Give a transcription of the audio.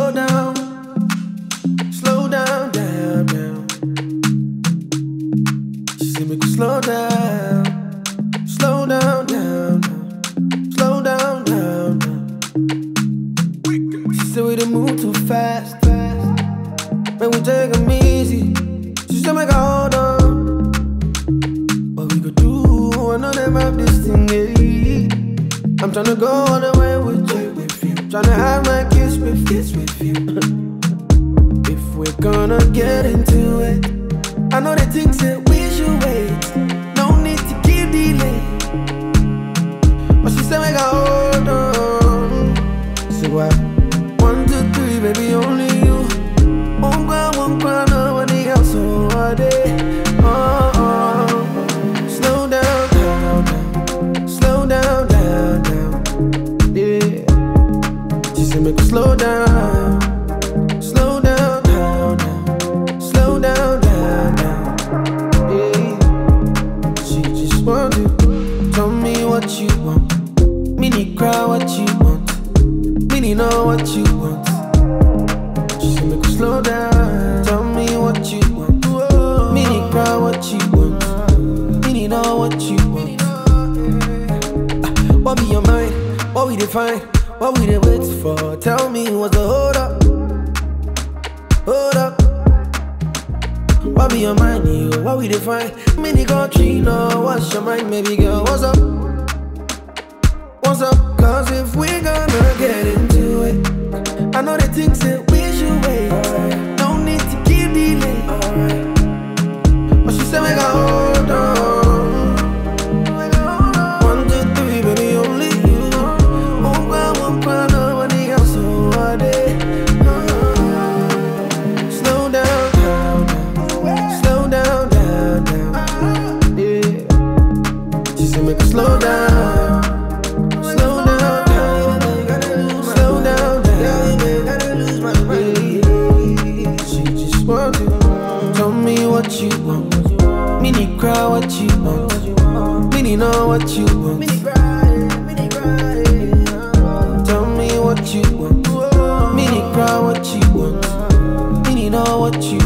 slow down, down, down. She said make you slow down, down, down. Slow down, down, down. She said we done move too fast, man, we take 'em easy. She said make her hold on. What we could do, I know them have this thing, yeah. I'm tryna go all the way with you, tryna have my kiss with you. If we're gonna get into it, I know the things that we should wait. No need to keep delay. But she said make her hold on. So what? 1, 2, 3, baby, only you. Won't cry, nobody else. So what day? Slow down, down, down. Slow down, down, down. Yeah. She said make her slow down, down, down. Slow down, down, down. Yeah. She just want to tell me what you want. Mini cry what you want. Mini know what you want. She said make her slow down. Tell me what you want. Mini cry what you want. Mini know what you want. What be your mind? What we define? What we dey wait for? Tell me what's the hold up? Hold up. What be your mind? You? What we define? Mini country, no. What's your mind, baby girl? What's up? What's up? Cause if we gonna get into it, I know the things that we should wait. No need to keep delay. But she said make her hold on. 1, 2, 3, baby, only you. Won't cry, nobody else. So what day? Slow down, down, down. Slow down, down, down. Yeah. She said make her slow down. Tell me what you want. Mini cry what you want. Mini know what you want. Tell me what you want. Mini cry what you want. Mini know what you want.